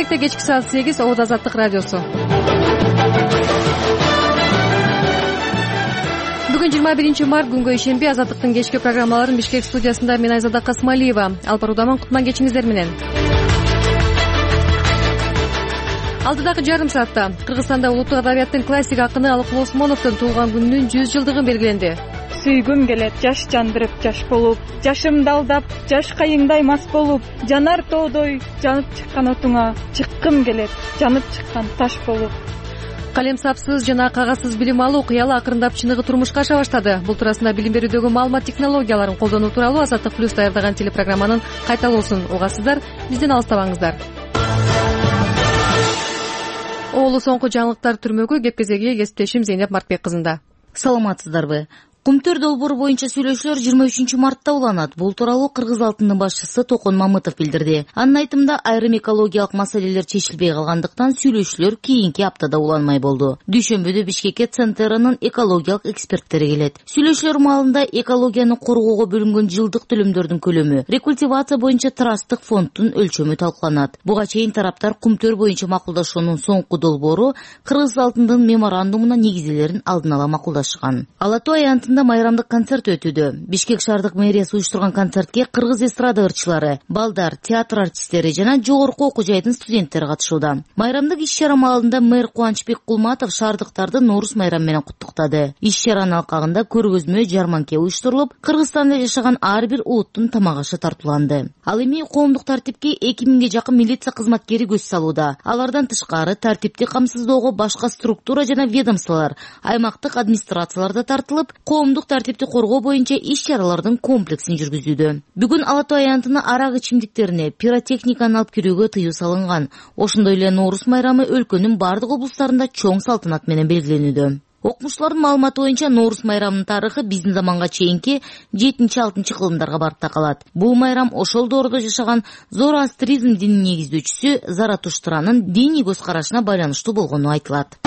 Бишкекте кечки саат 8 Обуз Азаттык радиосу. Бүгүн 21 март күнгө ишемби. Азаттыктын кечки программаларын Бишкек студиясында мен Айзада Касмалиева алып баруудамын. Кутман кечиңиздер менен. Алдыдагы жарым саатта Кыргызстанда улуттук адабияттын классик акыны Алыкул Осмоновдун туулган күнүнүн 100 жылдыгы белгиленди. Сүйгүм келет жаш жандырып жаш болуп, жашымды алдап жаш кайыңдай мас болуп, жанар тоодой жанып чыккан отуңа чыккым келет жанып чыккан таш болуп. Калемсапсыз жана кагазсыз билим алуу кыялы акырындап чыныгы турмушка аша баштады. Бул туурасында билим берүүдөгү маалымат технологияларын колдонуу тууралуу Азаттык плюс даярдаган телепрограмманын кайталоосун угасыздар. Бизден алыстабаңыздар. Оолу соңку жаңылыктар түрмөгү кеп-кезеги кесиптешим Зейнеп Мартбек кызында. Саламатсыздарбы? Кумтөр долбоору боюнча сүйлөшүүлөр 23 мартта уланат. Бул тууралуу Кыргыз алтынын башчысы Токон Мамытов билдирди. Анын айтымында айрым экологиялык маселелер чечилбей калгандыктан сүйлөшүүлөр кийинки аптада уланмай болду. Дүйшөмбүдө Бишкекке Центеранын экологиялык эксперттери келет. Сүйлөшүүлөр маалында экологияны коргоого бөлүнгөн жылдык төлөмдөрдүн көлөмү, рекультивация боюнча трасттык фонддун өлчөмү талкууланат. Буга чейин тараптар кумтөр боюнча макулдашуунун соңку долбоору Кыргыз алтынын меморандумуна негизилерин алдын ала макулдашкан. Ала Тоо аянтында майрамдык концерт өтүүдө. Бишкек шаардык мэриясы уюштурган концертке кыргыз эстрада ырчылары, балдар, театр артисттери жана жогорку окуу жайдын студенттери катышууда. Майрамдык иш-чара маалында мэр Кубанычбек Кулматов шаардыктарды Нооруз майрамы менен куттуктады. Иш-чаранын алкагында көргөзмө, жарманке уюштурулуп, Кыргызстанда жашаган ар бир улуттун тамак ашы тартууланды. Ал эми коомдук тартипке 2000ге жакын милиция кызматкери көз салууда. Алардан тышкары тартипти камсыздоого башка структура жана ведомстволор, аймактык администрациялар да тартылып, коомдук тартипти коргоо боюнча иш-чаралардын комплексин жүргүзүүдө. Бүгүн Ала Тоо аянтына арак ичимдиктерине, пиротехниканы алып кирүүгө тыюу салынган. Ошондой эле Нооруз майрамы өлкөнүн бардык облустарында чоң салтанат менен белгиленүүдө. Окумуштуулардын маалыматы боюнча Нооруз майрамынын тарыхы биздин заманга чейинки 7-6 кылымдарга барып такалат. Бул майрам ошол доордо жашаган зороастризм динин негиздөөчүсү Заратуштранын диний көз карашына байланыштуу болгону айтылат.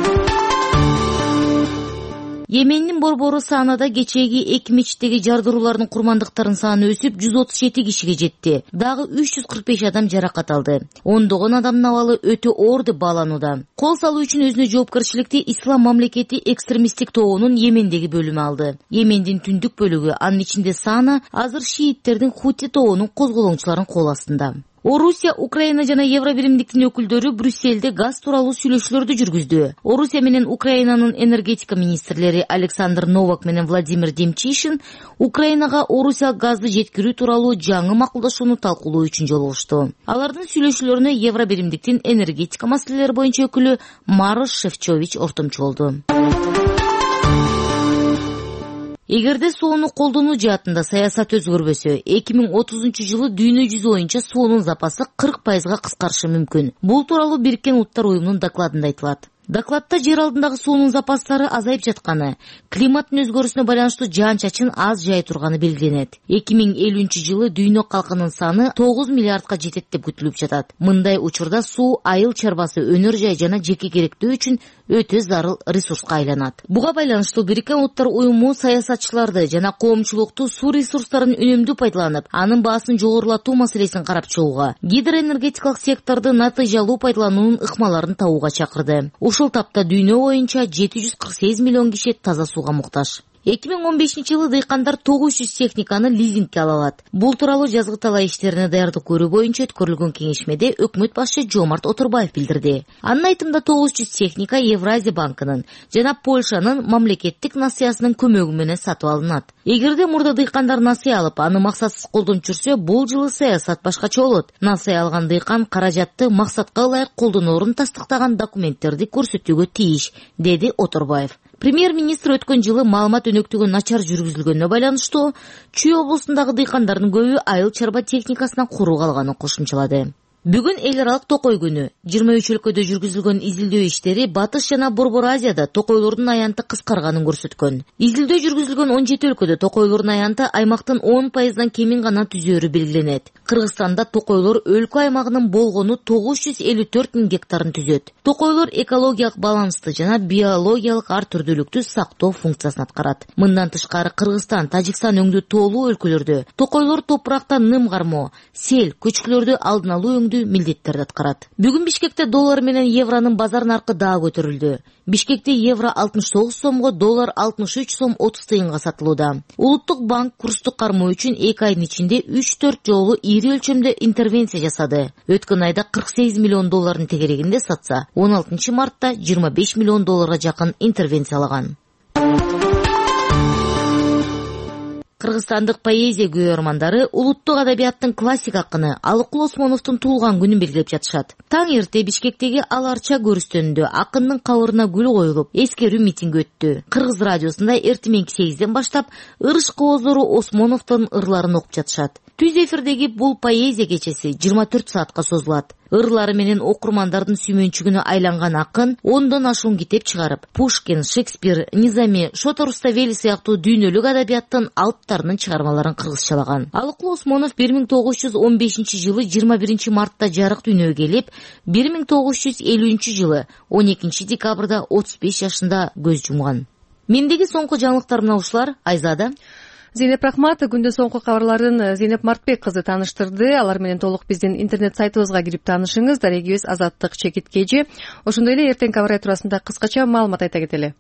Йемендин борбору Санада кечеги 2 мечиттеги жардыруулардын курмандыктарынын саны өсүп 137 кишиге жетти. Дагы 345 адам жаракат алды. Ондогон адамдын абалы өтө оор деп бааланууда. Кол салуу үчүн өзүнө жоопкерчиликти Ислам мамлекети экстремисттик тобунун Йемендеги бөлүмү алды. Йемендин түндүк бөлүгү, анын ичинде Сана, азыр шииттердин Хути тобунун козголоңчуларын кол астында. Орусия, Украина жана Евробиримдиктин өкүлдөрү Брюсселде газ тууралуу сүйлөшүүлөрдү жүргүздү. Орусия менен Украинанын энергетика министрлери Александр Новак менен Владимир Демчишин Украинага Орусия газды жеткирүү тууралуу жаңы макулдашууну талкуулоо үчүн жолугушту. Алардын сүйлөшүүлөрүнө Евробиримдиктин энергетика маселелери боюнча өкүлү Марош Шевчович ортомчу болду. Эгерде сууну колдонуу жаатында саясат өзгөрбөсө, 2030 жылы дүйнө жүзү боюнча суунун запасы 40% кыскарышы мүмкүн. Бул тууралуу Бириккен Улуттар уюмунун докладында айтылат. Докладта жер алдындагы суунун запастары азайып жатканы, климаттын өзгөрүүсүнө байланыштуу жаан-чачын аз жай турганы белгиленет. 2050 жылы дүйнө калкынын саны 9 миллиардка жетет деп күтүлүп жатат. Мындай учурда суу айыл чарбасы, өнөр жай жана жеке керектөө үчүн өтө зарыл ресурска айланат. Буга байланыштуу Бириккен Улуттар уюму саясатчыларды жана коомчулукту суу ресурстарын үнөмдүү пайдаланып, анын баасын жогорулатуу маселесин карап чыгууга, гидроэнергетикалык секторду натыйжалуу пайдалануунун ыкмаларын табууга чакырды. Ушул тапта дүйнө боюнча 748 миллион киши таза сууга муктаж. 2015 жылы дыйкандар 900 техниканы лизингке ала алат. Бул тууралуу жазгы талаа иштерине даярдык көрүү боюнча өткөрүлгөн кеңешмеде өкмөт башчы Жомарт Отурбаев билдирди. Анын айтымында 900 техника Евразия банкынын жана Польшанын мамлекеттик насыясынын көмөгү менен сатып алынат. Эгерде мурда дыйкандар насыя алып, аны максатсыз колдонуп жүрсө, бул жылы саясат башкача болот. Насыя алган дыйкан каражатты максатка ылайык колдоноорун тастыктаган документтерди көрсөтүүгө тийиш, деди Отурбаев. Премьер-министр өткөн жылы маалымат өнөктүгү начар жүргүзүлгөнүнө байланыштуу Чүй облусундагы дыйкандардын көбү айыл чарба техникасынан куру калганын кошумчалады. Бүгүн эл аралык токой күнү. 23 өлкөдө жүргүзүлгөн изилдөө иштери Батыш жана Борбор Азияда токойлордун аянты кыскарганын көрсөткөн. Изилдөө жүргүзүлгөн 17 өлкөдө токойлордун аянты аймактын 10%дан кемин гана түзөөрү белгиленет. Кыргызстанда токойлор өлкө аймагынын болгону 954 000 гектарын түзөт. Токойлор экологиялык балансты жана биологиялык ар түрдүүлүктү сактоо функциясын аткарат. Мындан тышкары Кыргызстан, Тажикстан өңдүү тоолуу өлкөлөрдө токойлор топуракта ным кармоо, сел, көчкүлөрдү алдын алуу өкүмдүү милдеттерди аткарат. Бүгүн Бишкекте доллар менен евронун базар наркы дагы көтөрүлдү. Бишкекте евро 69 сомго, доллар 63 сом 30 тыйынга сатылууда. Улуттук банк курсту кармоо үчүн 2 айдын ичинде 3-4 жолу ири өлчөмдө интервенция жасады. Өткөн айда 48 миллион долларын тегерегинде сатса, 16 мартта 25 миллион долларга жакын интервенциялаган. Кыргызстандык поэзия күйөрмандары улуттук адабияттын классик акыны Алыкул Осмоновдун туулган күнүн белгилеп жатышат. Таң эрте Бишкектеги Ал Арча көрүстөнүндө акындын кабырына гүл коюлуп, эскерүү митинги өттү. Кыргыз радиосунда эртеменки 8ден баштап ырыш кооздору Осмоновдун ырларын окуп жатышат. Түз эфирдеги бул поэзия кечеси 24 саатка созулат. Ырлары менен окурмандардын сүймөнчүгүнө айланган акын 10дон ашуун китеп чыгарып, Пушкин, Шекспир, Низами, Шота Руставели сыяктуу дүйнөлүк адабияттын алыптарынын чыгармаларын кыргызчалаган. Алыкул Осмонов 1915-жылы 21 мартта жарык дүйнөгө келип, 1950-жылы 12 декабрда 35 жашында көз жумган. Мендеги соңку жаңылыктар мына ушулар. Айзада. Зейнеп Рахмат, күндүн соңку кабарларын Зейнеп Мартбек кызы тааныштырды. Алар менен толук биздин интернет сайтыбызга кирип таанышыңыз. Дарегибиз Азаттык Чекиткежи. Ошондой эле эртең кабар туурасында кыскача маалымат айта кетели.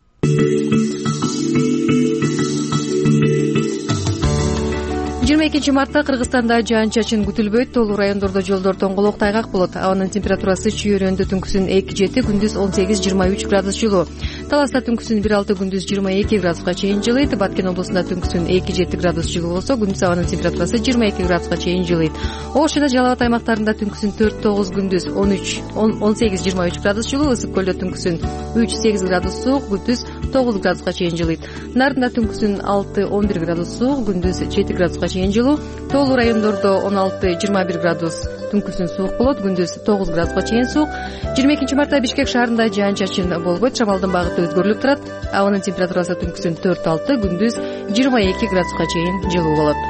22 мартта Кыргызстанда жаан-чачын күтүлбөйт. Тоолуу райондордо жолдор тоңголок, тайгак болот. Абанын температурасы чүйөрөндө түнкүсүн 2-7, күндүз 18-23 градус жылуу. Таласта түнкүсүн 1-6, күндүз 22 градуска чейин жылыйт. Баткен облусунда түнкүсүн 2-7 градус жылуу болсо, күндүз абанын температурасы 22 градуска чейин жылыйт. Ош жана Жалал Абад аймактарында түнкүсүн 4-9, күндүз 18-23 градус жылуу. Ысык көлдө түнкүсүн 3-8 градус суук, күндүз 9 градуска чейин жылыйт. Нардында түнкүсүн 6-11 градус суук, күндүз 7 градуска чейин жылуу. Тоолуу райондордо 16-21 градус түнкүсүн суук болот, күндүз 9 градуска чейин суук. 22 мартта Бишкек шаарында жаан-чачын болбойт, шамалдын багыты өзгөрүлүп турат. Абанын температурасы түнкүсүн 4-6, күндүз 22 градуска чейин жылуу болот.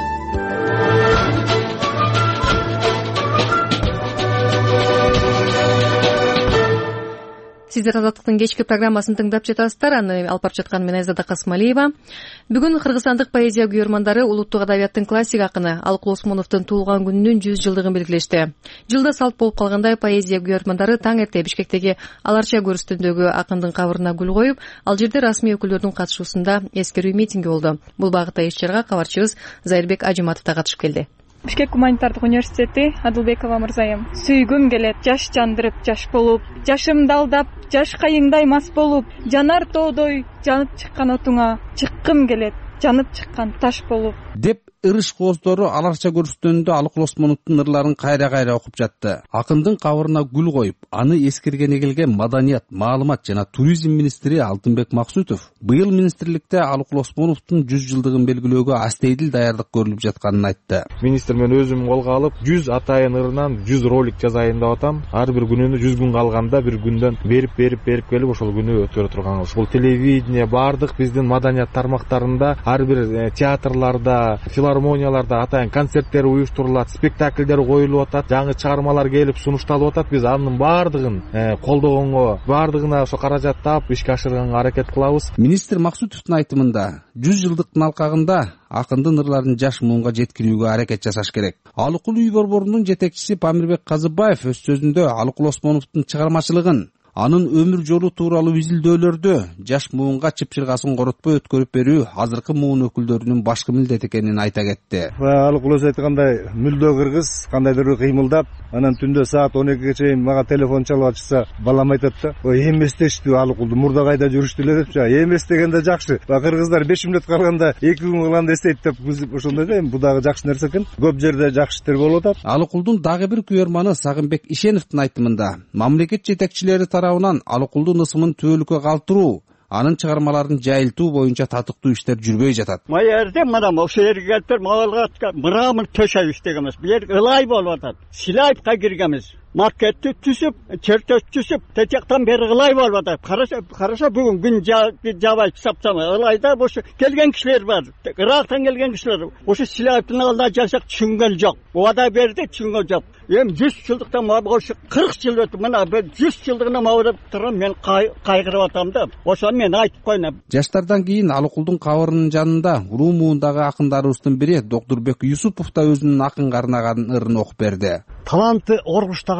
Сиздер Азаттыктын кечки программасын тыңдап жатасыздар. Аны алып барып жаткан мен Айзада Касмалиева. Бүгүн кыргызстандык поэзия күйөрмандары улуттук адабияттын классик акыны Алыкул Осмоновдун туулган күнүнүн 100 жылдыгын белгилешти. Жылда салт болуп калгандай поэзия күйөрмандары таң эрте Бишкектеги Ал Арча көрүстөнүндөгү акындын кабырына гүл коюп, ал жерде расмий өкүлдөрдүн катышуусунда эскерүү митинги болду. Бул багытта иш-чарага кабарчыбыз Зайырбек Ажиматов да катышып келди. Бишкек гуманитардык университети Адылбекова мырзайым. Сүйгүм келет жаш жандырып жаш болуп, жашымды алдап жаш кайыңдай мас болуп, жанар тоодой жанып чыккан отуңа чыккым келет жанып чыккан таш болуп деп ырыш кооздору Ал Арча көрүстөнүндө Алыкул Осмоновдун ырларын кайра окуп жатты. Акындын кабырына гүл коюп, аны эскергене келген Маданият, маалымат жана туризм министри Алтынбек Максутов быйыл министрликте Алыкул Осмоновдун 100 жылдыгын белгилөөгө астейдил даярдык көрүлүп жатканын айтты. Министр мен өзүм колго алып 100 атайын ырынан 100 ролик жазайын деп атам. Ар бир күнүнө 100 күн калганда бир күндөн берип келип ошол күнү өткөрө турганбыз. Бул телевидение бардык биздин маданият тармактарында, ар бир театрларда, филармонияларда атайын концерттер уюштурулат, спектакльдер коюлуп атат, жаңы чыгармалар келип сунушталып атат. Биз анын бардыгын колдогонго, бардыгына ошо каражат таап ишке ашырганга аракет кылабыз. Министр Максутовдун айтымында 100 жылдыктын алкагында акындын ырларын жаш муунга жеткирүүгө аракет жасаш керек. Алыкул үй борборунун жетекчиси Памирбек Казыбаев өз сөзүндө Алыкул Осмоновдун чыгармачылыгын, анын өмүр жолу тууралуу изилдөөлөрдө жаш муунга чыпчыргасын коротпой өткөрүп берүү азыркы муун өкүлдөрүнүн башкы милдети экенин айта кетти. Алыкул өзү айткандай мүлдө кыргыз, кандайдыр кыймылдап, анан түндө саат 12ге чейин мага телефон чалып атышса, балам айтат да, эместештүү Алыкулду мурда кайда жүрүштү эле депчи. Эмес дегенде жакшы. Кыргыздар 5 мүнөт калганда 2 күн калганда эстейт деп ошондой да, бул дагы жакшы нерсе экен. Көп жерде жакшы иштер болуп атат. Алыкулдун дагы бир күйөрманы Сагынбек Ишеновдун айтымында мамлекет жетекчилери тарабынан Алыкулдун ысымын түбөлүккө калтыруу, анын чыгармаларын жайылтуу боюнча татыктуу иштер жүрбөй жатат. Маерде мына ошол жерге келип маалга мырамын төшөп иштегенбиз. Бу жер ылай болуп атат. Силайпка киргенбиз. Макетти түзүп, чертөж түзүп, течактан бери ылай болуп атат. Караша бүгүн күн жабай саптама. Ылайда ошо келген кишилер бар. Ирактан келген кишилер. Ошо Силайптын алдында жашак түшүнгөн жок. Убада берди, түшүнгөн жок. Эми 100 жылдыктан ошо 40 жыл өтүп, мына 100 жылдыгына маалап турам, мен кайгырып атам да. Ошону мен айтып коюм. Жаштардан кийин Алыкулдун кабырынын жанында Уруу муундагы акындарыбыздын бири Доктурбек Юсупов да өзүнүн акынга арнаган ырын окуп берди. Талантты оргуштаган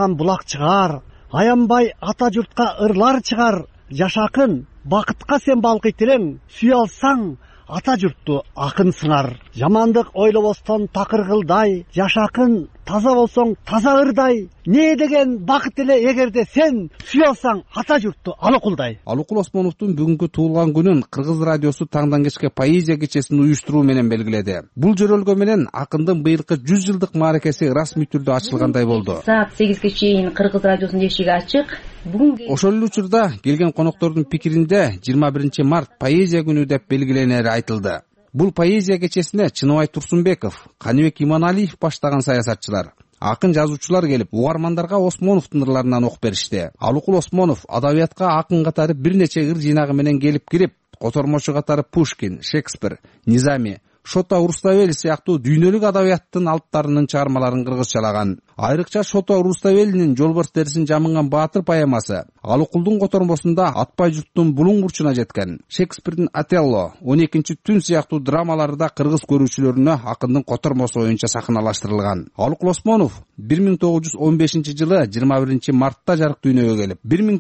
саган булак чыгар, аянбай ата журтка ырлар чыгар. Жашакын, бакытка сен балкыйт элең, сүйө алсаң ата журтту акын сыңар. Жамандык ойлобостон такыргылдай, жашакын таза болсоң таза ырдай. Не деген бакыт эле эгерде сен сүйө алсаң ата журтту алыкулдай. Алыкул Осмоновдун бүгүнкү туулган күнүн Кыргыз радиосу таңдан кечке поэзия кечесин уюштуруу менен белгиледи. Бул жөрөлгө менен акындын быйылкы 100 жылдык мааракеси расмий түрдө ачылгандай болду. Саат 8ге чейин Кыргыз радиосунун эшиги ачык. Ошол эле учурда келген коноктордун пикиринде 21 март поэзия күнү деп белгиленери айтылды. Бул поэзия кечесине Чыныбай Турсунбеков, Каныбек Иманалиев баштаган саясатчылар, акын жазуучулар келип, угармандарга Осмоновдун ырларынан окуп беришти. Алыкул Осмонов адабиятка акын катары бир нече ыр жыйнагы менен келип кирип, котормочу катары Пушкин, Шекспир, Низами, Шото Руставели сыяктуу дүйнөлүк адабияттын алыптарынын чыгармаларын кыргызчалаган. Айрыкча Шото Руставелинин Жолборс терисин жамынган баатыр поэмасы Алыкулдун котормосунда атпай журттун булуң бурчуна жеткен. Шекспирдин Отелло, 12-түн сыяктуу драмалары да кыргыз көрүүчүлөрүнө акындын котормосу боюнча сахналаштырылган. Алыкул Осмонов 1915 жылы 21 мартта жарык дүйнөгө келип,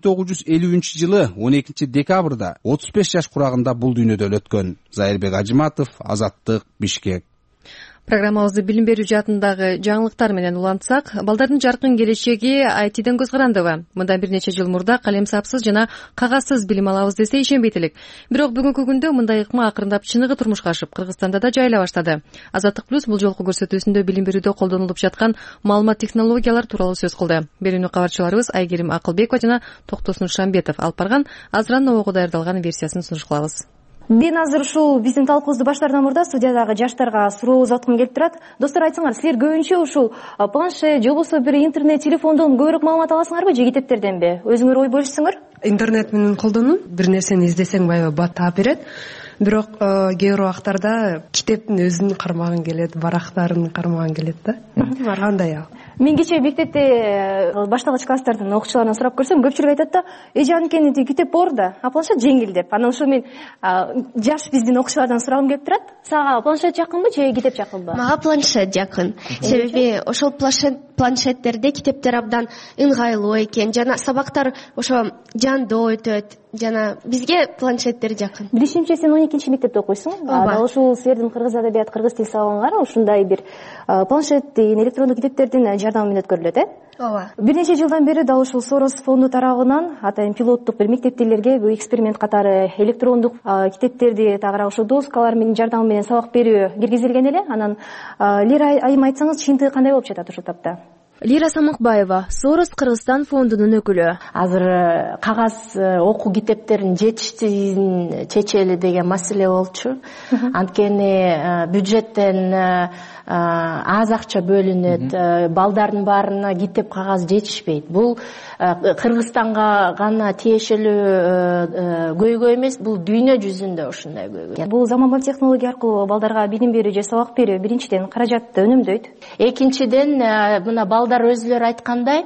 1953 жылы 12 декабрда 35 жаш курагында бул дүйнөдөн өткөн. Зайырбек Ажиматов, Азаттык, Бишкек. Программабызды билим берүү жаатындагы жаңылыктар менен улантсак, балдардын жаркын келечеги ITден көз карандыбы? Мындан бир нече жыл мурда калемсапсыз жана кагазсыз билим алабыз десе ишенбейт элек. Бирок бүгүнкү күндө мындай ыкма акырындап чыныгы турмушка ашып, Кыргызстанда да жайыла баштады. Азаттык плюс бул жолку көрсөтүүсүндө билим берүүдө колдонулуп жаткан маалымат технологиялар тууралуу сөз кылды. Берүүнү кабарчыларыбыз Айгерим Акылбекова жана Токтосун Шамбетов алып барган Азран Нового даярдалган версиясын сунуш кылабыз. Мен азыр ушул биздин талкуубузду баштаардан мурда студиядагы жаштарга суроо узаткым келип турат. Достор, айтсаңар, силер көбүнчө ушул планшет же болбосо бир интернет, телефондон көбүрөөк маалымат аласыңарбы же китептерденби? Өзүңөр ой бөлүшсөңөр. Интернет менен колдонуу, бир нерсени издесең баягы таап берет. Бирок кээ бир убактарда китептин өзүн кармагың келет, барактарын кармагың келет да. Кандай ал? Мен кечээ мектепте баштагыч класстардын окуучуларынан сурап көрсөм, көпчүлүк айтат да, жаныкени китеп оор да, а планшет жеңил деп. Анан ошо мен жаш биздин окуучулардан сурагым келип турат. Сага планшет жакынбы же китеп жакынбы? Мага планшет жакын. Себеби ошол планшеттерде китептер абдан ыңгайлуу экен, жана сабактар ошо жандоо өтөт. Жана бизге планшеттер жакын. Билишимче, сен 12-чи мектепте окуйсуң. Дал ушул силердин кыргыз адабият, кыргыз тил сабагыңар ушундай бир планшеттин, электрондук китептердин жардамы менен өткөрүлөт, Ооба. Бир нече жылдан бери дал ушул Сорос фонду тарабынан атайын пилоттук бир мектептерге бул эксперимент катары электрондук китептерди тагыраак ошо доскалар менен жардамы менен сабак берүү киргизилген эле. Анан Лира айым айтсаңыз, чыйынтыгы кандай болуп жатат ушул тапта? Лира Самыкбаева, Сорос Кыргызстан фондунун өкүлү. Азыр кагаз окуу китептерин жетиштигин чечели деген маселе болчу. Анткени бюджеттен аз акча бөлүнөт, балдардын баарына китеп кагаз жетишпейт. Бул Кыргызстанга гана тиешелүү көйгөй эмес, бул дүйнө жүзүндө ушундай көйгөй. Бул заманбап технология аркылуу балдарга билим берүү же сабак берүү биринчиден каражатты өнүмдөйт. Экинчиден мына балдар өзүлөрү айткандай,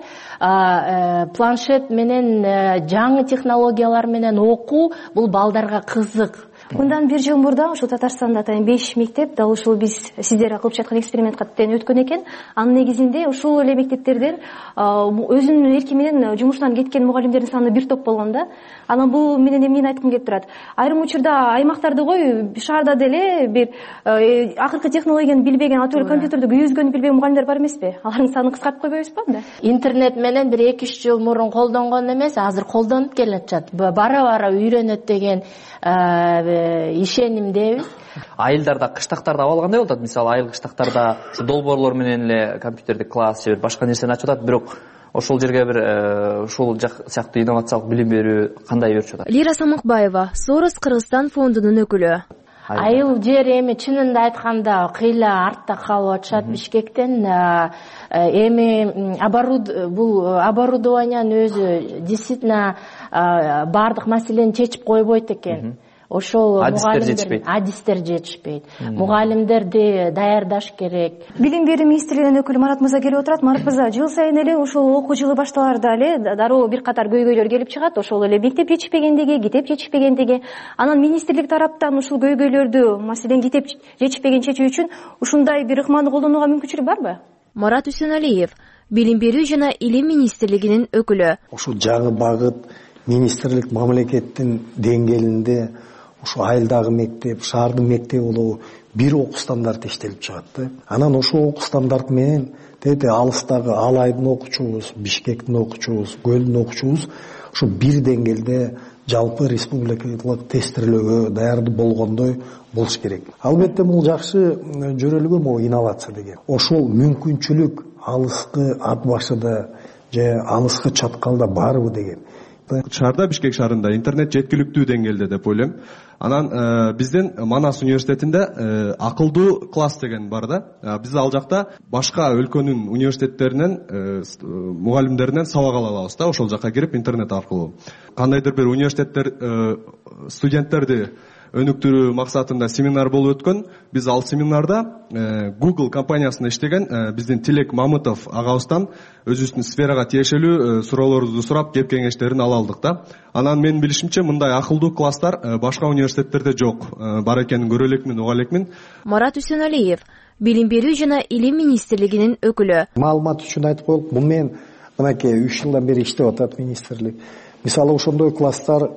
планшет менен жаңы технологиялар менен окуу бул балдарга кызык. Мындан бир жыл мурда ушул Татарстанда атайын 5 мектеп дал ушул биз сиздер кылып жаткан экспериментка өткөн экен. Анын негизинде ушул эле мектептерден өзүнүн эрки менен жумуштан кеткен мугалимдердин саны бир топ болгон да. Анан бул менен эмнени айткым келип турат? Айрым учурда аймактарды кой, шаарда деле бир акыркы технологияны билбеген, атөлө компьютерди күйгүзгөнү билбеген мугалимдер бар эмеспи? Алардын санын кыскартып койбойбузбу анда? Интернет менен бир 2-3 жыл мурун колдонгон эмес, азыр колдонуп келатат. Бара-бара үйрөнөт деген ишенимдебиз. Айылдарда, кыштактарда алгандай болот. Мисалы, айыл кыштактарда долбоорлор менен эле компьютерди класс же башка нерсени ачып атат, бирок ошол жерге бир ушул жак сыяктуу инновациялык билим берүү кандай берчү атат? Лира Самыкбаева, Сорос Кыргызстан фондунун өкүлү. Айыл жер эми чынында айтканда кыйла артта калып атышат Бишкектен. Эми бул оборудованиянын өзү действительно бардык маселени чечип койбойт экен. Ошол адистер жетишпейт. Мугалимдерди даярдаш керек. Билим берүү министрлигинин өкүлү Марат мырза келип отурат. Марат мырза, жыл сайын эле ушул окуу жылы башталарда эле дароо бир катар көйгөйлөр келип чыгат. Ошол эле мектеп жетишпегендиги, китеп жетишпегендиги. Анан министрлик тараптан ушул көйгөйлөрдү, маселен китеп жетишпеген чечүү үчүн ушундай бир ыкманы колдонууга мүмкүнчүлүк барбы? Марат Үсөналиев, билим берүү жана илим министрлигинин өкүлү. Ушул жаңы багыт министрлик мамлекеттин деңгээлинде ушу айылдагы мектеп, шаардын мектеби болобу бир окуу стандарты иштелип чыгат да. Анан ошол окуу стандарт менен алыстагы Алайдын окуучубуз, Бишкектин окуучубуз, Көлдүн окуучубуз ушу бир деңгээлде жалпы республикалык тестирлөөгө даярдуу болгондой болуш керек. Албетте бул жакшы жөрөлгө могу инновация деген. Ошол мүмкүнчүлүк алыскы ат башыда же алыскы чаткалда барбы деген. Шаарда, Бишкек шаарында интернет жеткиликтүү деңгээлде деп ойлойм. Анан биздин Манас университетинде акылдуу класс деген бар да. Биз ал жакта башка өлкөнүн университеттеринен мугалимдеринен сабак ала алабыз да, ошол жака кирип интернет аркылуу. Кандайдыр бир университеттер студенттерди өнүктүрүү максатында семинар болуп өткөн. Биз ал семинарда Google компаниясында иштеген биздин Тилек Мамытов агабыздан өзүбүздүн сферага тиешелүү суроолорду сурап, кеп кеңештерин ала алдык да. Анан менин билишимче мындай акылдуу класстар башка университеттерде жок. Бар экенин көрө элекмин, уга элекмин. Марат Үсөналиев, билим берүү жана илим министрлигинин өкүлү. Маалымат үчүн айтып коелук, бул менен мынакей 3 жылдан бери иштеп атат министрлик. Мисалы ошондой класстар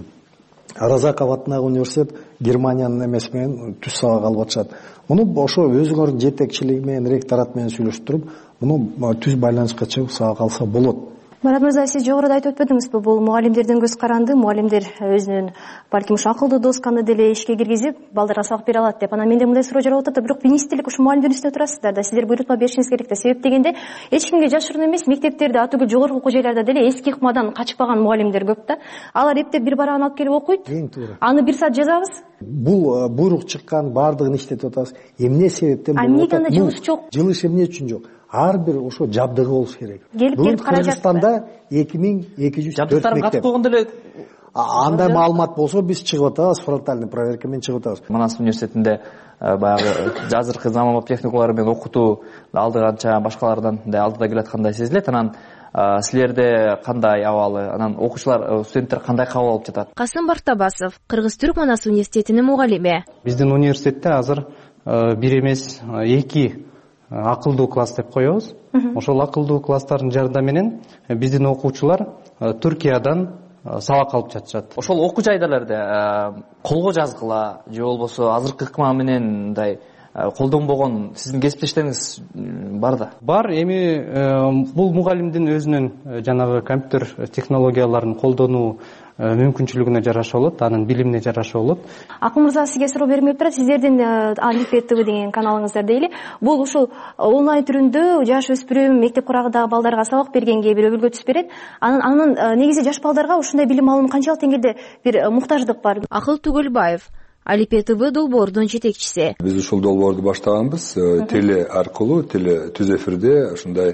Разаков атындагы университет Германиянын эмеси менен түз сабак алып атышат. Муну ошо өзүңөрдүн жетекчилиги менен, ректорат менен сүйлөшүп туруп, муну түз байланышка чыгып сабак алса болот. Марат мырза, сиз жогоруда айтып өтпөдүңүзбү, бул мугалимдердин көз каранды, мугалимдер өзүнүн балким ушу акылдуу досканы деле ишке киргизип, балдарга сабак бере алат деп. Анан менде мындай суроо жаралып атат, бирок министрлик ушу мугалимдердин үстүнө турасыздар да, сиздер буйрутма беришиңиз керек да. Себеп дегенде эч кимге жашыруун эмес, мектептерде, атүгүл жогорку окуу жайларда деле эски ыкмадан качпаган мугалимдер көп да. Алар эптеп бир барагын алып келип окуйт. Аны 1 саат жазабыз. Бул буйрук чыккан, баардыгын иштетип атабыз. Эмне себептен болуп атат? Эмнеге анда жылыш жок? Жылыш эмне үчүн жок? Ар бир ошо жабдыгы болуш керек. Келип Кыргызстанда 2204 жабдыктарын катып койгондо эле андай маалымат болсо биз чыгып атабыз, фронтальный проверка менен чыгып атабыз. Манас университетинде баягы азыркы заманбап техникалар менен окутуу алды канча башкалардан алдыда келаткандай сезилет. Анан силерде кандай абалы, анан окуучулар, студенттер кандай кабыл алып жатат? Касым Бартабасов, Кыргыз-Түрк Манас университетинин мугалими. Биздин университетте азыр бир эмес 2 акылдуу класс деп коебуз. Ошол акылдуу класстардын жардамы менен биздин окуучулар Түркиядан сабак алып жатышат. Ошол окуу жайдаларда колго жазгыла же болбосо азыркы ыкма менен мындай колдонбогон сиздин кесиптештериңиз бар да? Бар, эми бул мугалимдин өзүнүн жанагы компьютер технологияларын колдонуу мүмкүнчүлүгүнө жараша болот, анын билимине жараша болот. Акыл мырза, сизге суроо бермей турат, сиздердин Алифбет ТВ деген каналыңыздар дейли. Бул ушул онлайн түрүндө жаш өспүрүм мектеп курагындагы балдарга сабак бергенге бир өбөлгө түшүп берет. Анын негизи жаш балдарга ушундай билим алуунун канчалык деңгээлде бир муктаждык бар? Акыл Түгөлбаев, Алифбет ТВ долбоордун жетекчиси. Биз ушул долбоорду баштаганбыз, теле аркылуу, теле түз эфирде ушундай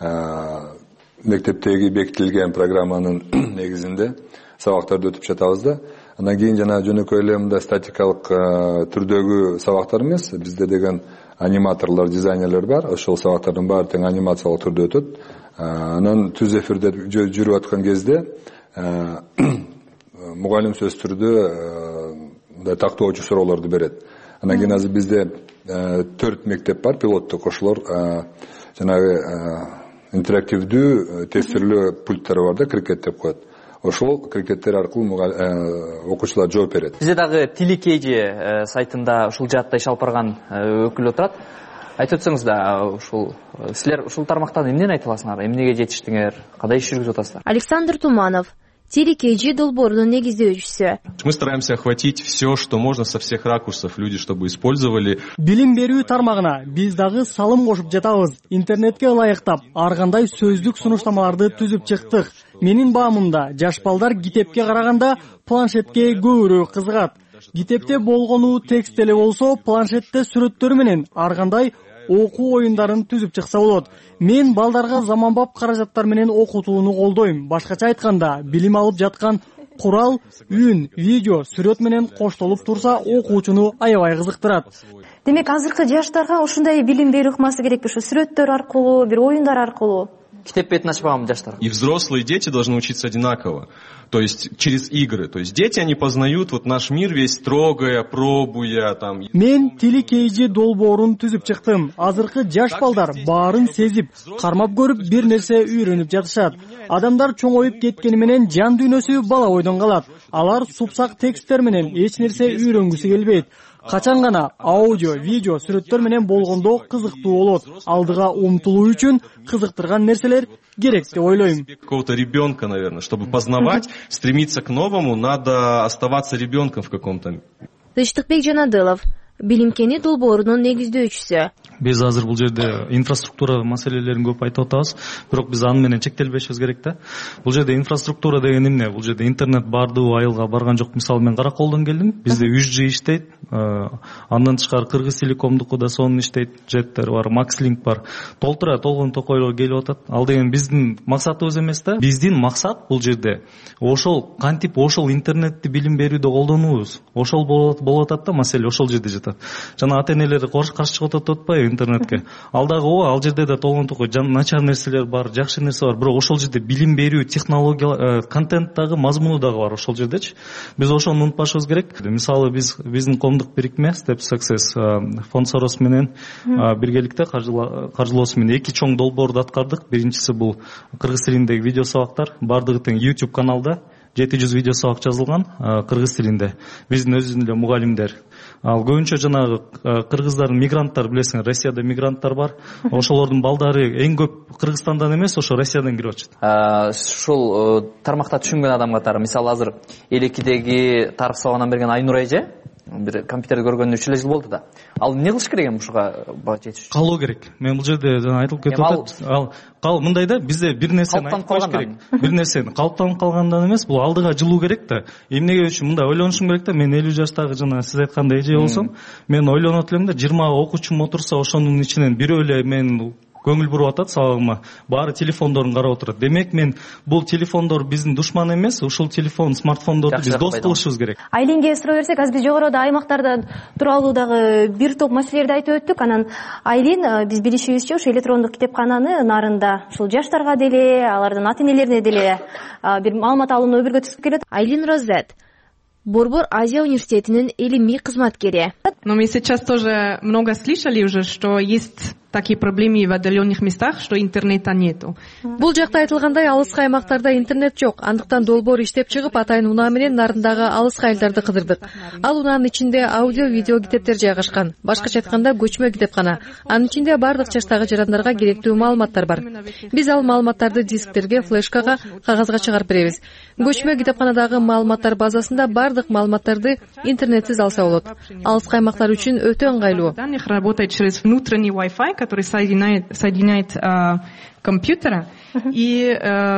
мектептеги бекитилген программанын негизинде сабактарды өтүп жатабыз да. Андан кийин жана жөнөкөй эле мындай статикалык түрдөгү сабактар эмес, бизде деген аниматорлор, дизайнерлер бар. Ошол сабактардын баары тең анимациялык түрдө өтөт. Анан түз эфирде жүрүп аткан кезде мугалим сөз түрдө мындай тактоочу суроолорду берет. Анан кийин азыр бизде 4 мектеп бар, пилоттук, ошолор жанагы интерактивдүү тестирлөө пульттары бар да, крикет деп коет. Ошол крикеттер аркылуу окуучулар жооп берет. Бизде дагы Тиликейжи сайтында ушул жаатта иш алып барган өкүл отурат. Айтып өтсөңүз да, ушул силер ушул тармактан эмнени айта аласыңар? Эмнеге жетиштиңер? Кандай иш жүргүзүп атасыздар? Александр Туманов, Тиликейжи долбоордун негиздөөчүсү. Мы стараемся охватить все, что можно со всех ракурсов люди, чтобы использовали. Билим берүү тармагына биз дагы салым кошуп жатабыз. Интернетке ылайыктап, ар кандай сөздүк сунуштамаларды түзүп чыктык. Менин баамымда жаш балдар китепке караганда планшетке көбүрөөк кызыгат. Китепте болгону текст эле болсо, планшетте сүрөттөр менен ар кандай окуу оюндарын түзүп чыкса болот. Мен балдарга заманбап каражаттар менен окутууну колдойм. Башкача айтканда, билим алып жаткан курал, үн, видео, сүрөт менен коштолуп турса, окуучуну аябай кызыктырат. Демек, азыркы жаштарга ушундай билим берүү ыкмасы керекпи? Ушу сүрөттөр аркылуу, бир оюндар аркылуу? китеп бетин ачпагам жаштар. И взрослые и дети должны учиться одинаково. То есть через игры. То есть дети, они познают вот наш мир весь, трогая, пробуя там. Мен телекейжи долбоорун түзүп чыктым. Азыркы жаш балдар баарын сезип, кармап көрүп бир нерсе үйрөнүп жатышат. Адамдар чоңоюп кеткени менен жан дүйнөсү бала ойдон калат. Алар супсак тексттер менен эч нерсе үйрөнгүсү келбейт. Качан гана аудио, видео, сүрөттөр менен болгондо кызыктуу болот. Алдыга умтулуу үчүн кызыктырган нерселер керек деп ойлойм. Какого-то ребенка, наверное, чтобы познавать, стремиться к новому, надо оставаться ребенком в каком-то. Тынчтыкбек Жанадылов, Билимкени долбоорунун негиздөөчүсү. Биз азыр бул жерде инфраструктура маселелерин көп айтып атабыз, бирок биз аны менен чектелбешибиз керек да. Бул жерде инфраструктура деген эмне? Бул жерде интернет бардуу айылга барган жок. Мисалы мен Караколдон келдим. Бизде 3G иштейт. Андан тышкары Кыргыз Телекомдуку да сонун иштейт. Жеттер бар, Макслинк бар. Толтура толгон токойло келип атат. Ал деген биздин максатыбыз эмес да. Биздин максат бул жерде ошол кантип ошол интернетти билим берүүдө колдонуубуз. Ошол болуп атат да, маселе ошол жерде жатат. Жана ата-энелер каршы чыгып атпайбы интернетке. Ал дагы ал жерде да толгон токой начар нерселер бар, жакшы нерсе бар. Бирок ошол жерде билим берүү, технология, контент дагы, мазмуну дагы бар ошол жердечи. Биз ошону унутпашыбыз керек. Мисалы биздин коомдук бирикме Step Success фонд Сорос менен биргеликте каржылоосу менен 2 чоң долбоорду аткардык. Биринчиси бул кыргыз тилиндеги видео сабактар. Бардыгы тең YouTube каналда 700 видео сабак жазылган кыргыз тилинде. Биздин өзүбүздүн эле мугалимдер. Ал көбүнчө жанагы кыргыздардын мигранттар, билесиң, Россияда мигранттар бар. Ошолордун балдары эң көп Кыргызстандан эмес, ошо Россиядан кирип атышат. Ушул тармакта түшүнгөн адам катары, мисалы азыр Элекидеги тарых сабагынан берген Айнур эже бир компьютерди көргөнүнө 3 жыл болду да. Ал эмне кылыш керек эми ушуга жетиш? Калуу керек. Мен бул жерде жана айтылып кетип атат. Ал мындай да, бизде бир нерсени айтып коюш керек. Бир нерсени калыптанып калгандан эмес, бул алдыга жылуу керек да. Эмнеге үчүн мындай ойлонушум керек да. Мен 50 жаштагы жана сиз айткандай эже болсом, мен ойлонуп элем да, 20 окуучум отурса, ошонун ичинен бирөө эле мен көңүл буруп атат сабагыма. Баары телефондорун карап отурат. Демек мен бул телефондор биздин душман эмес, ушул телефон, смартфондорду биз дос кылышыбыз керек. Айлинге суроо берсек, азыр биз жогоруда аймактарда тууралуу дагы бир топ маселелерди айтып өттүк. Анан Айлин, биз билишибизче ушу электрондук китепкананы нарында ушул жаштарга деле, алардын ата-энелерине деле бир маалымат алууну өбүргө түзүп келет. Айлин Розет, Борбор Азия университетинин илимий кызматкери. Но мы сейчас тоже много слышали уже, что есть такие проблемы в отдаленных местах, что интернета нету. Бул жакта айтылгандай, алыскы аймактарда интернет жок. Андыктан долбоор иштеп чыгып, атайын унаа менен нарындагы алыскы айылдарды кыдырдык. Ал унаанын ичинде аудио, видео китептер жайгашкан. Башкача айтканда, көчмө китепкана. Анын ичинде бардык жаштагы жарандарга керектүү маалыматтар бар. Биз ал маалыматтарды дисктерге, флешкага, кагазга чыгарып беребиз. Көчмө китепканадагы маалыматтар базасында бардык маалыматтарды интернетсиз алса болот. Алыскы аймактар үчүн өтө ыңгайлуу. Данных работает через внутренний Wi-Fi, который соединяет компьютеры. И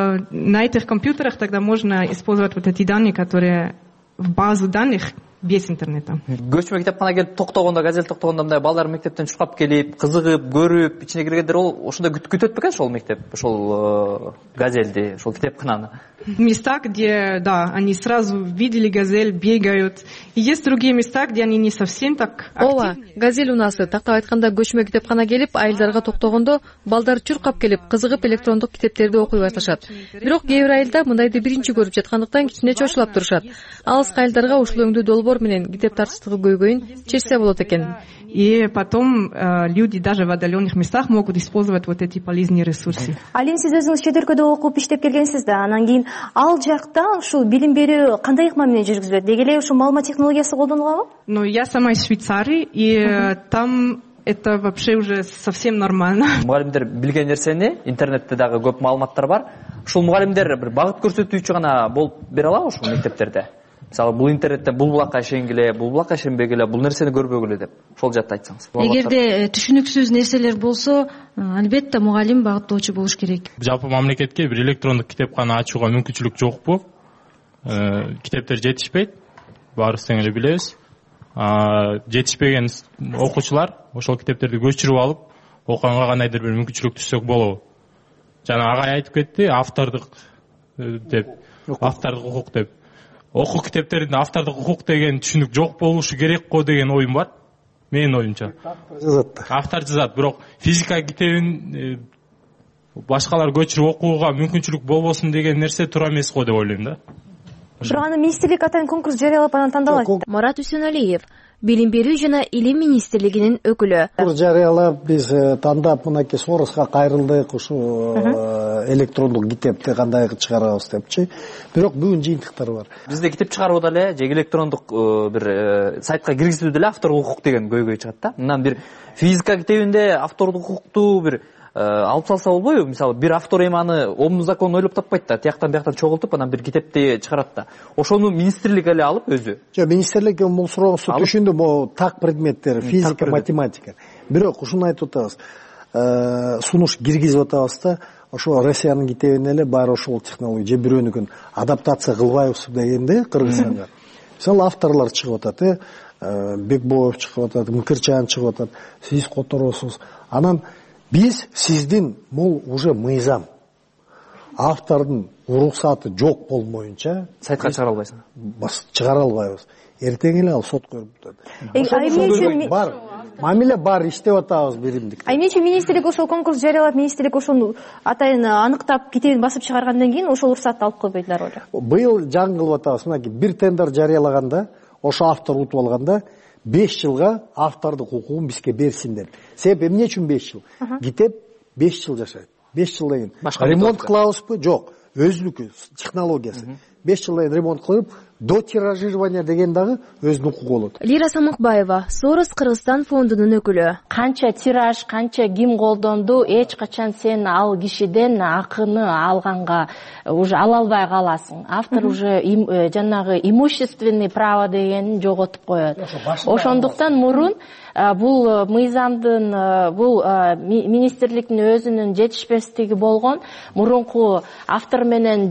на этих компьютерах тогда можно использовать вот эти данные, которые в базу данных без интернета. Көчмө китепкана келип токтогондо, газель токтогондо мындай балдар мектептен чуркап келип, кызыгып, көрүп, ичине киргендер ол ошондой күтөт бекен ошол мектеп, ошол газельди, ошол китепкананы. Места, где, да, они сразу видели газель, бегают. И есть другие места, где они не совсем так активны. Ооба, газель унасы, тактап айтканда көчмө китепкана келип, айылдарга токтогондо балдар чуркап келип, кызыгып электрондук китептерди окуй башташат. Бирок кээ бир айылда мындайды биринчи көрүп жаткандыктан кичине чочулап турушат. Алыскы айылдарга ушул өңдүү долбоор менен китеп тартыштыгы көйгөйүн чечсе болот экен. И потом люди даже в отдаленных местах могут использовать вот эти полезные ресурсы. Алин, сиз өзүңүз чет өлкөдө окуп иштеп келгенсиз да, анан кийин ал жакта ушул билим берүү кандай ыкма менен жүргүзүлөт? Деги эле ушул маалымат технологиясы колдонулабы? Ну, я сама из Швейцарии, и там это вообще уже совсем нормально. Мугалимдер билген нерсени, интернетте дагы көп маалыматтар бар. Ушул мугалимдер бир багыт көрсөтүүчү гана болуп бере алабы ушул мектептерде? Мисалы, бул интернетте бул булакка ишенгиле, бул булакка ишенбегиле, бул нерсени көрбөгүлө деп. Ошол жакта айтсаңыз. Эгерде түшүнүксүз нерселер болсо, албетте мугалим багыттоочу болуш керек. Жалпы мамлекетке бир электрондук китепкана ачууга мүмкүнчүлүк жокпу? Китептер жетишпейт, баарыбыз тең эле билебиз. Жетишпеген окуучулар ошол китептерди көчүрүп алып, окуганга кандайдыр бир мүмкүнчүлүк түзсөк болобу? Жана агай айтып кетти, автордук деп, автордук укук деп. Окуу китептеринде автордук укук деген түшүнүк жок болушу керек го деген оюм бар. Менин оюмча. Автор жазат, бирок физика китебин башкалар көчүрүп окууга мүмкүнчүлүк болбосун деген нерсе туура эмес го деп ойлойм да. Бирок аны министрлик атайын конкурс жарыялап анан тандалат. Марат Үсөналиев, Билим берүү жана илим министрлигинин өкүлү. Конкурс жарыялап биз тандап мынакей Сороска кайрылдык, ушу электрондук китепти кандай чыгарабыз депчи. Бирок бүгүн жыйынтыктар бар. Бизде китеп чыгаруууда эле же электрондук бир сайтка киргизүүдө эле авторлук укук деген көйгөй чыгат да. Мындан бир физика китебинде авторлук укукту бир алып салса болбойбу? Мисалы бир автор эми аны омун законун ойлоп таппайт да, тияктан бияктан чогултуп анан бир китепти чыгарат да. Ошону министрлик эле алып өзү. Жок, министрлик бул сурооңузду түшүндүм, могу так предметтер, физика, математика. Бирок ушуну айтып атабыз. Сунуш киргизип атабыз да, ошо Россиянын китебине эле баары ошол технология же бирөөнүкүн адаптация кылбайбыз дегенде Кыргызстанга. Мисалы авторлор чыгып атат, Бекбоев чыгып атат, Мкырчан чыгып атат, сиз которосуз. Анан биз сиздин бул уже мыйзам. Автордун уруксаты жок болмоюнча сайтка чыгара албайсың. Чыгара албайбыз. Эртең эле ал сот көрүп турат. Бар. Мамиле бар, иштеп атабыз биримдик. Эмнече министрлик ошол конкурс жарыялап, министрлик ошону атайын аныктап китебин басып чыгаргандан кийин ошол уруксатты алып койбойдулар беле? Быйыл жаңы кылып атабыз. Мынакей бир тендер жарыялаганда, ошо автор утуп алганда 5 жылга автордук укугун бизге берсин деп. Себеп эмне үчүн 5 жыл? Китеп 5 жыл жашайт. 5 жылдан кийин ремонт кылабызбы? Жок. Өзүнүкү технологиясы. 5 жылдан кийин ремонт кылып, до тиражирования деген дагы өзүнүн укугу болот. Лира Самыкбаева, Сорос Кыргызстан фондунун өкүлү. Канча тираж, канча ким колдонду, эч качан сен ал кишиден акыны алганга уже ала албай каласың. Автор уже жанагы имущественный право дегенин жоготуп коет. Ошондуктан мурун бул мыйзамдын, бул министрликтин өзүнүн жетишпестиги болгон. Мурунку автор менен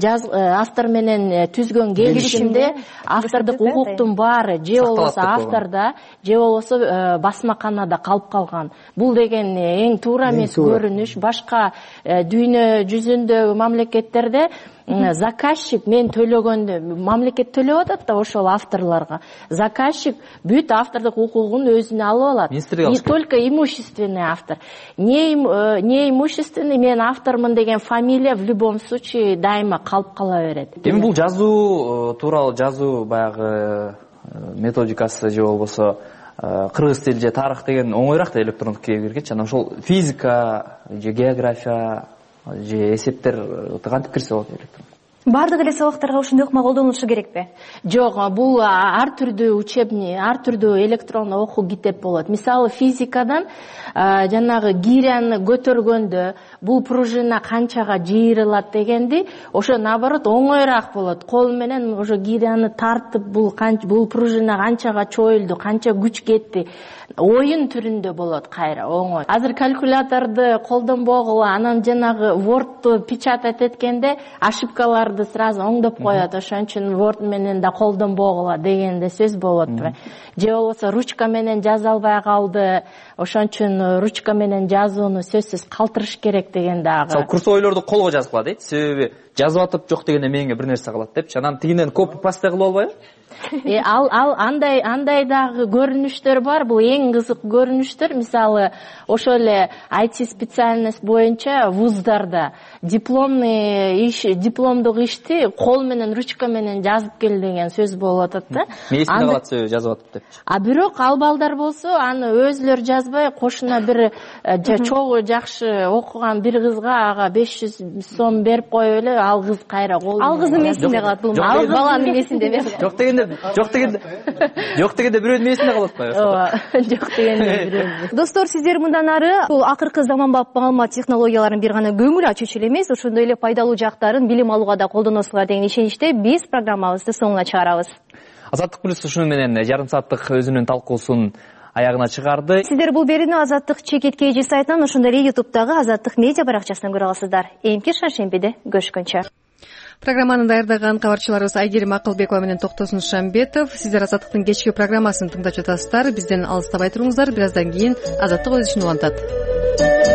түзгөн келишимде автордук укуктун баары же болбосо авторда, же болбосо басмаканада калып калган. Бул деген эң туура эмес көрүнүш. Башка дүйнө жүзүндөгү мамлекеттерде заказчик мен төлөгөндө мамлекет төлөп атат да ошол авторлорго. Заказчик бүт автордук укугун өзүнө алып алат. И только имущественный автор. Не имущественный, мен автормун деген фамилия в любом случае дайыма калып кала берет. Эми бул жазуу тууралуу жазуу баягы методикасы же болбосо кыргыз тили же тарых деген оңойраак да электрондук китепке киргенчи. Анан ошол физика же география же эсептер кантип кирсе болот электрондук? Бардык эле сабактарга ушундай ыкма колдонулушу керекпи? Жок, бул ар түрдүү учебный, ар түрдүү электрондук окуу китеп болот. Мисалы физикадан жанагы гиряны көтөргөндө бул пружина канчага жыйрылат дегенди, ошо наоборот оңойраак болот. Кол менен ошо гиряны тартып бул пружина канчага чоюлду, канча күч кетти. Оюн түрүндө болот кайра оңой. Азыр калькуляторду колдонбогула, анан жанагы Word'ду печатать эткенде ошибкаларды сразу оңдоп коет. Ошон үчүн Word менен да колдонбогула дегенде сөз болотпу. Же болбосо ручка менен жаза албай калды. Ошон үчүн ручка менен жазууну сөзсүз калтырыш керек деген дагы. Курсойлорду колго жазгыла дейт. Себеби жазып атып жок дегенде меңге бир нерсе калат депчи. Анан тигинен копи паste кылып албайбы? Андай дагы көрүнүштөр бар. Бул эң кызык көрүнүштөр. Мисалы, ошо эле IT специальность боюнча вуздарда дипломдук ишти кол менен, ручка менен жазып кел деген сөз болуп атат да. Мээсинде калат сөзү жазып атып депчи. Бирок ал балдар болсо, аны өзүлөр жазбай, кошуна бир чогуу жакшы окуган бир кызга ага 500 сом берип коюп эле, ал кыз кайра кол. Ал кыздын эмесинде калат бул. Ал баланын эмесинде берет. Жок дегенде бирөөнүн эмесинде калат атпайбы? Ооба, жок дегенде бирөөнүн. Достор, сиздер мындан ары бул акыркы заманбап маалымат технологияларын бир гана көңүл ачуучу эле эмес, ошондой эле пайдалуу жактарын билим алууга да колдоносуңар деген ишеничте биз программабызды соңуна чыгарабыз. Азаттык плюс ушуну менен жарым сааттык өзүнүн талкуусун аягына чыгарды. Сиздер бул берүүнү Азаттык чекит KG сайтынан, ошондой эле YouTube'дагы Азаттык медиа баракчасынан көрө аласыздар. Эмки шаршембиде көрүшкөнчө. Программаны даярдаган кабарчыларыбыз Айгерим Акылбекова менен Токтосун Шамбетов. Сиздер Азаттыктын кечки программасын тыңдап жатасыздар. Бизден алыстабай туруңуздар. Бир аздан кийин Азаттык өз ишин улантат.